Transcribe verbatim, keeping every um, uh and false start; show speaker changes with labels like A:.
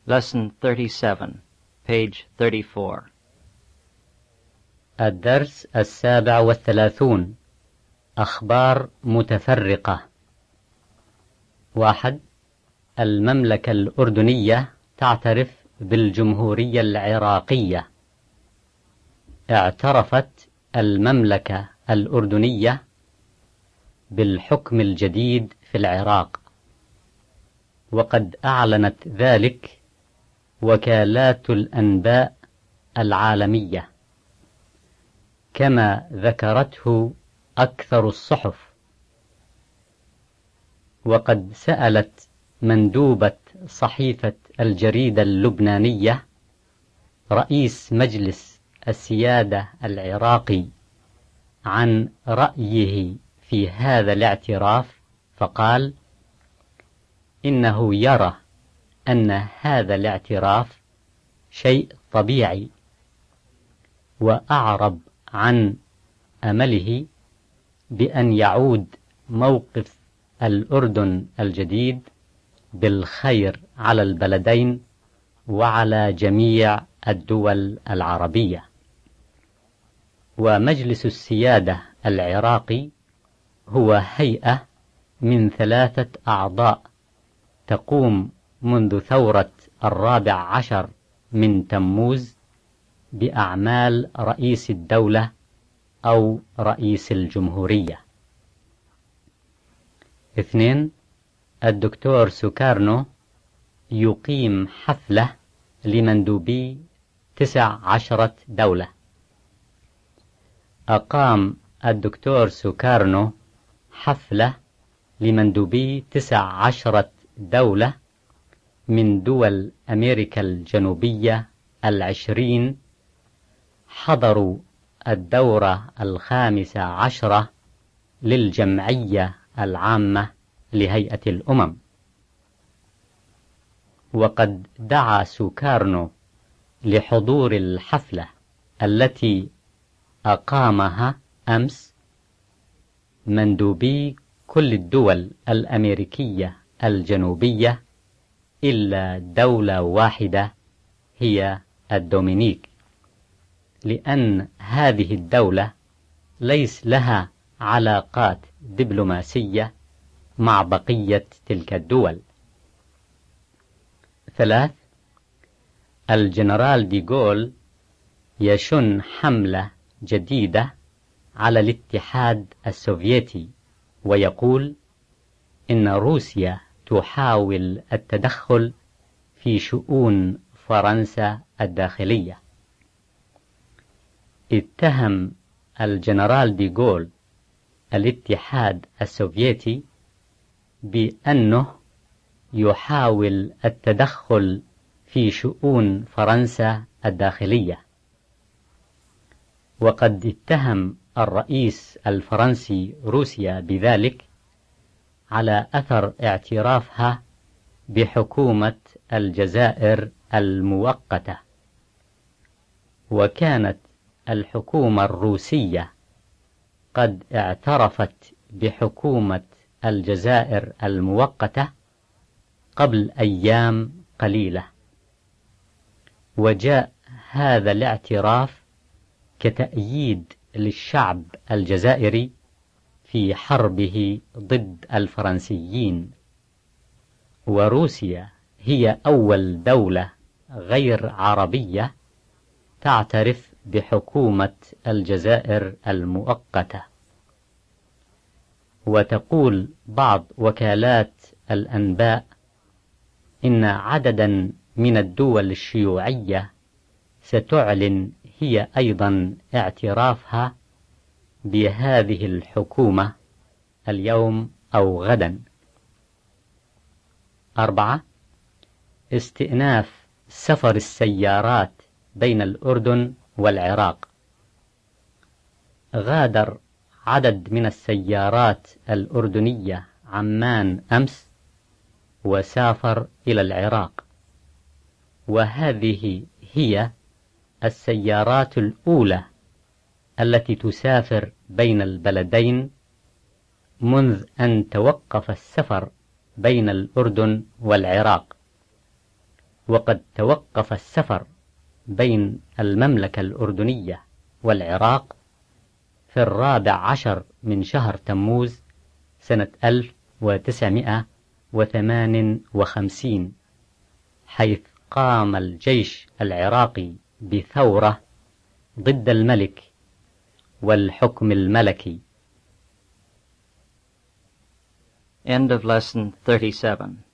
A: Lesson thirty-seven, page thirty-four.
B: الدرس السابع والثلاثون. أخبار متفرقة. واحد. المملكة الأردنية تعترف بالجمهورية العراقية. اعترفت المملكة الأردنية بالحكم الجديد في العراق، وقد أعلنت ذلك وكالات الأنباء العالمية، كما ذكرته أكثر الصحف. وقد سألت مندوبة صحيفة الجريدة اللبنانية رئيس مجلس السيادة العراقي عن رأيه في هذا الاعتراف، فقال إنه يرى أن هذا الاعتراف شيء طبيعي، وأعرب عن أمله بأن يعود موقف الأردن الجديد بالخير على البلدين وعلى جميع الدول العربية. ومجلس السيادة العراقي هو هيئة من ثلاثة أعضاء تقوم منذ ثورة الرابع عشر من تموز بأعمال رئيس الدولة أو رئيس الجمهورية. اثنين. الدكتور سوكارنو يقيم حفلة لمندوبي تسع عشرة دولة. أقام الدكتور سوكارنو حفلة لمندوبي تسع عشرة دولة من دول أمريكا الجنوبية العشرين، حضروا الدورة الخامسة عشرة للجمعية العامة لهيئة الأمم. وقد دعا سوكارنو لحضور الحفلة التي أقامها أمس مندوبي كل الدول الأمريكية الجنوبية إلا دولة واحدة هي الدومينيك، لأن هذه الدولة ليس لها علاقات دبلوماسية مع بقية تلك الدول. ثلاث. الجنرال ديغول يشن حملة جديدة على الاتحاد السوفيتي، ويقول إن روسيا تحاول التدخل في شؤون فرنسا الداخلية. اتهم الجنرال ديغول الاتحاد السوفيتي بأنه يحاول التدخل في شؤون فرنسا الداخلية، وقد اتهم الرئيس الفرنسي روسيا بذلك على أثر اعترافها بحكومة الجزائر المؤقتة. وكانت الحكومة الروسية قد اعترفت بحكومة الجزائر المؤقتة قبل أيام قليلة، وجاء هذا الاعتراف كتأييد للشعب الجزائري في حربه ضد الفرنسيين. وروسيا هي أول دولة غير عربية تعترف بحكومة الجزائر المؤقتة. وتقول بعض وكالات الأنباء إن عددا من الدول الشيوعية ستعلن هي أيضا اعترافها بهذه الحكومة اليوم أو غدا. أربعة. استئناف سفر السيارات بين الأردن والعراق. غادر عدد من السيارات الأردنية عمان أمس وسافر إلى العراق، وهذه هي السيارات الأولى التي تسافر بين البلدين منذ أن توقف السفر بين الأردن والعراق. وقد توقف السفر بين المملكة الأردنية والعراق في الرابع عشر من شهر تموز سنة ألف وتسعمائة وثمان وخمسين، حيث قام الجيش العراقي بثورة ضد الملك والحكم الملكي.
A: End of Lesson thirty-seven.